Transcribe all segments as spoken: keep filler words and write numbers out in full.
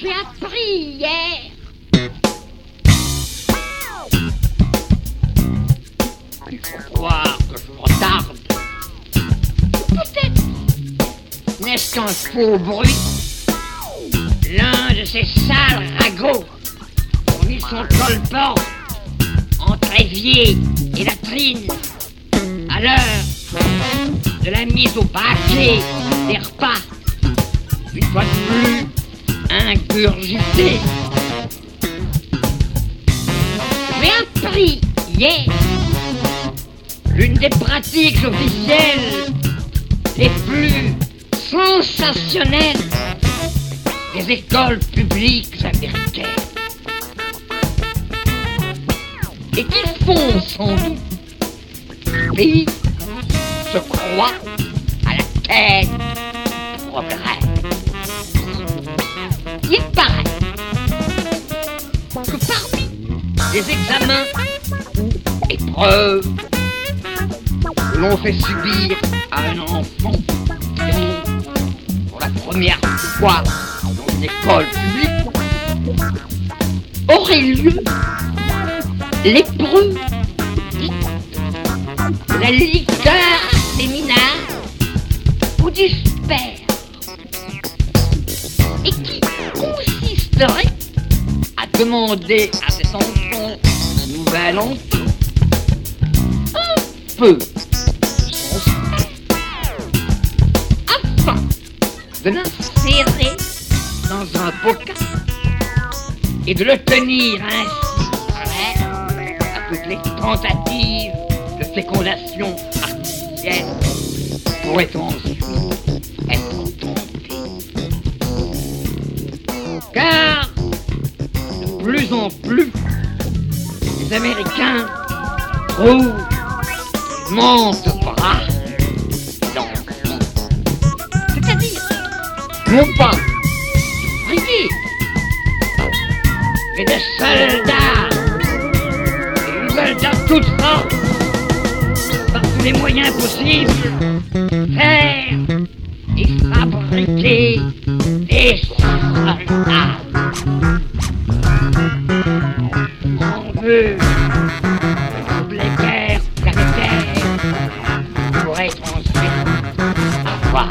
J'ai appris hier. Il faut croire que je retarde. Peut-être n'est-ce qu'un faux bruit. L'un de ces sales ragots ont mis son colpan entre évier et latrine à l'heure de la mise au paquet des repas. Une fois de plus, ingurgité. J'ai appris hier l'une des pratiques officielles les plus sensationnelles des écoles publiques américaines. Et qu'ils font sans doute le pays se croit à la tête du progrès. Il paraît que parmi les examens ou épreuves que l'on fait subir à un enfant pour la première fois dans une école publique, aurait lieu l'épreuve de la liqueur séminaire ou du sperme, et qui consisterait à demander à ses enfants un nouvel enfant un peu de son sperme, afin de l'insérer dans un bocal et de le tenir ainsi prêt à toutes les tentatives de fécondation artificielle pourrait ensuite être tentée. Car de plus en plus les Américains trouvent qu'ils manquent de bras d'enfants. C'est-à-dire non pas d'ouvriers, mais de soldats, et de soldats toute force, par tous les moyens possibles, faire et fabriquer des soldats. On veut que toutes les guerres planétaires pourraient ensuite avoir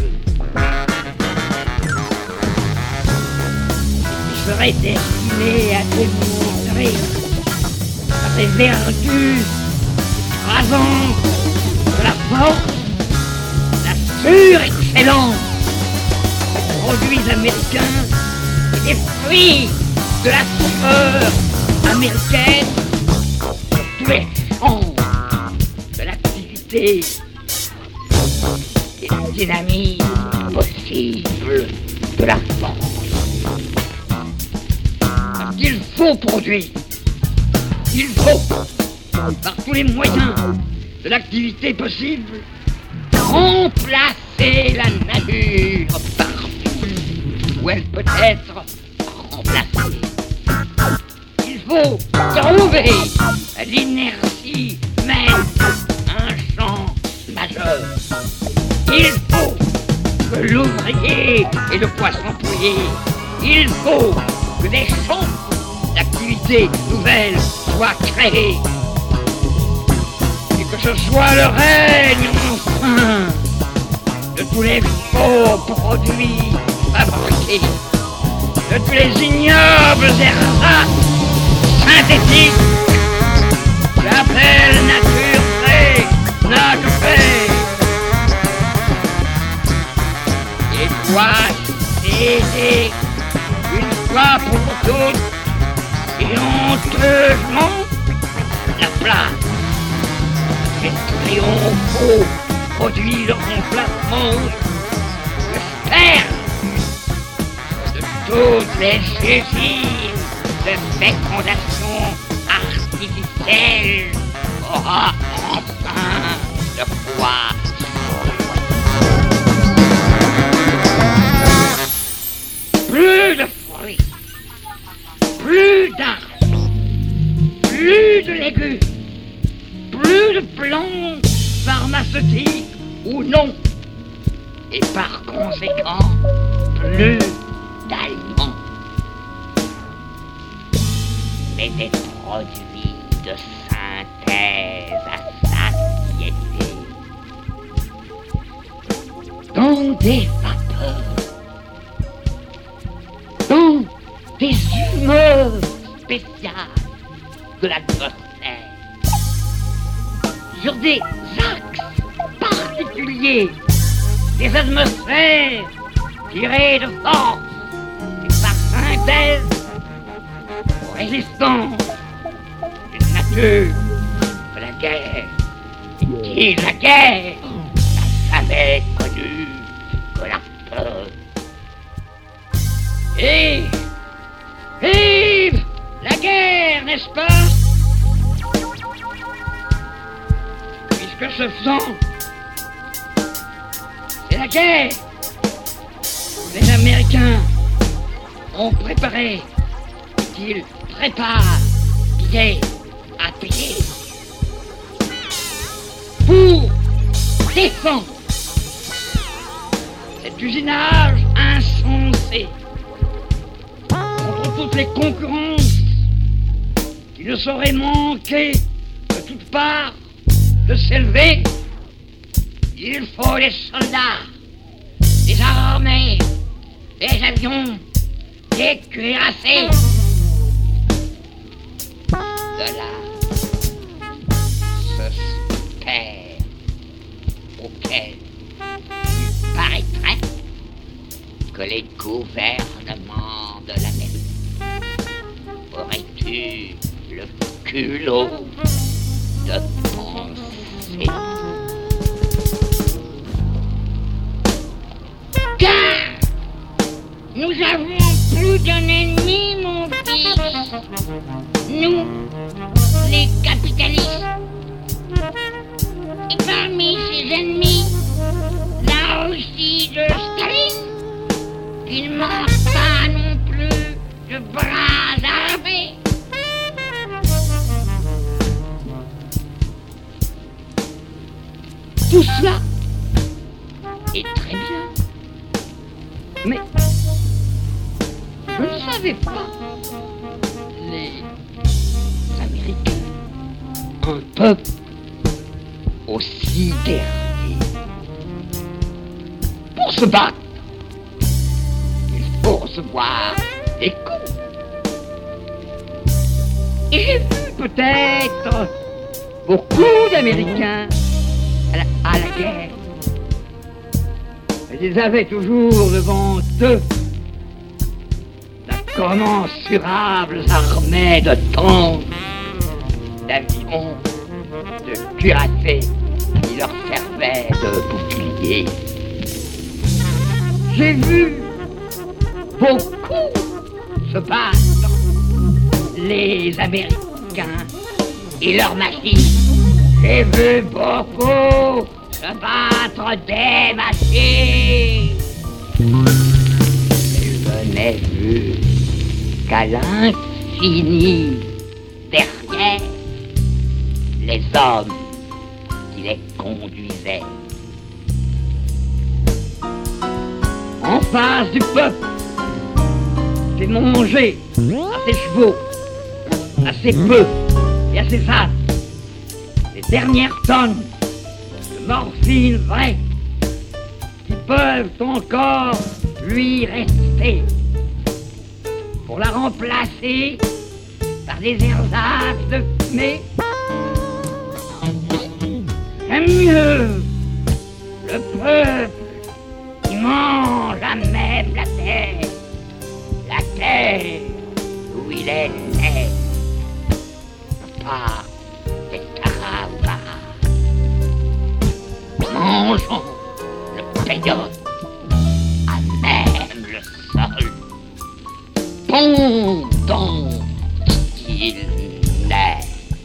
qui serait destiné à démontrer par les vertus écrasantes de la force, la surexcellence des produits américains et des fruits de la sueur américaine sur tous les champs de l'activité et du dynamisme possible de la force. Parce qu'il faut produire, il faut, par tous les moyens de l'activité possible, remplacer la nature partout où elle peut être remplacée. Il faut trouver l'inertie même un champ majeur. Il faut que l'ouvrier et le poisson-pouillet, il faut que des champs d'activité nouvelles soient créés. Et que ce soit le règne enfin de tous les faux produits fabriqués, de tous les ignobles ersatz synthétiques que la belle nature vraie n'a que fait. Et doit céder une fois pour toutes et honteusement la place des triomphaux produits de remplacement, le sperme de toutes les usines de fécondation artificielle aura enfin de quoi. Plus de fruits, plus d'arbres, plus de légumes, plus de plantes pharmaceutiques ou non, et par conséquent, plus d'aliments. mais des produits de synthèse à satiété, dans des vapeurs, dans des humeurs spéciales de l'atmosphère, sur des axes particuliers, des atmosphères tirées de force et par synthèse aux résistances d'une nature de la guerre, et qui la guerre n'a jamais connu que la peur. Et vive la guerre, n'est-ce pas? Puisque ce sang, c'est la guerre. Les Américains ont préparé, qu'ils préparent pied à pied pour défendre cet usinage insensé contre toutes les concurrences qui ne sauraient manquer de toutes parts de s'élever. Il faut des soldats, des armées, des avions, des cuirassés. De là, ce père auquel il paraîtrait que les gouvernements de l'Amérique auraient eu le culot de penser. Car nous avons plus d'un ennemi, mon fils. Nous, les capitalistes. Et parmi ces ennemis, la Russie de Staline, il ne manque pas non plus de bras armés. Tout cela est très bien. Mais je ne savais pas, les Américains, un peuple aussi guerrier. Pour se battre, il faut recevoir des coups. Et j'ai vu peut-être beaucoup d'Américains à la, à la guerre. Ils avaient toujours devant eux la commensurable armée de tanks, d'avions, de cuirassés qui leur servaient de boucliers. J'ai vu beaucoup se battre les Américains et leurs machines. J'ai vu beaucoup se battre des machines. Et je n'ai vu qu'à l'infini derrière les hommes qui les conduisaient. En face du peuple, j'ai mangé à ses chevaux, à ses bœufs et à ses ânes les dernières tonnes de morphine vraie qui peuvent encore lui rester pour la remplacer par des ersatz de fumée. J'aime mieux le peuple qui mange à même la terre, la terre où il est né, pas des caravans, mangeant le péyote à même le sol, pendant qu'il naît,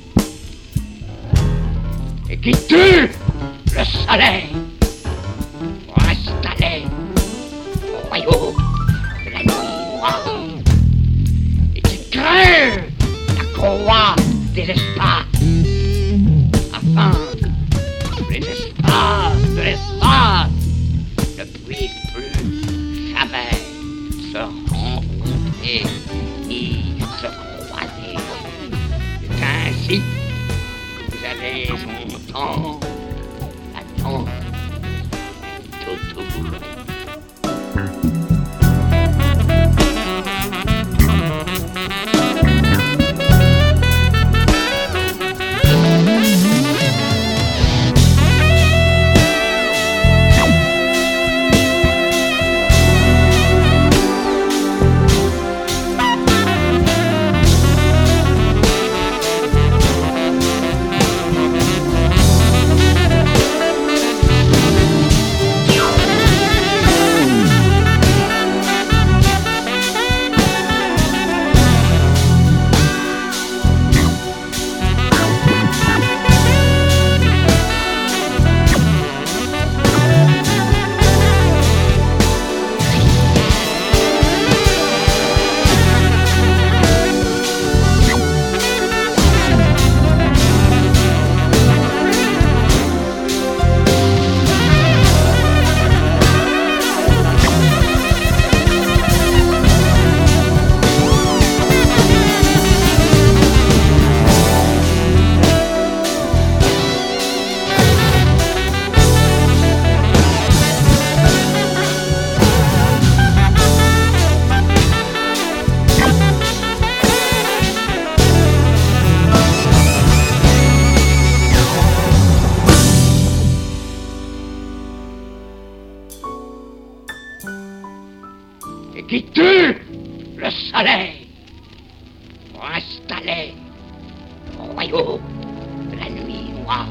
et qui tue le soleil pour installer au royaume de la nuit noire, et qui crève la croix des espaces, afin que les espaces de l'espace ne puissent plus jamais se rencontrer ni se croiser. ainsi que vous allez entendre attendre tout autour. Et qui tue le soleil pour installer le royaume de la nuit noire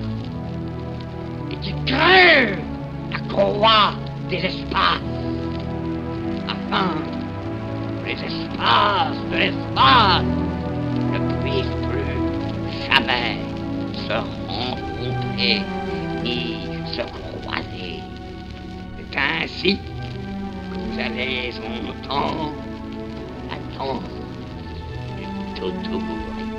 et qui crée la courroie des espaces afin que les espaces de l'espace ne puissent plus jamais se rencontrer ni se croiser. C'est ainsi que vous allez entendre attendre tout autour.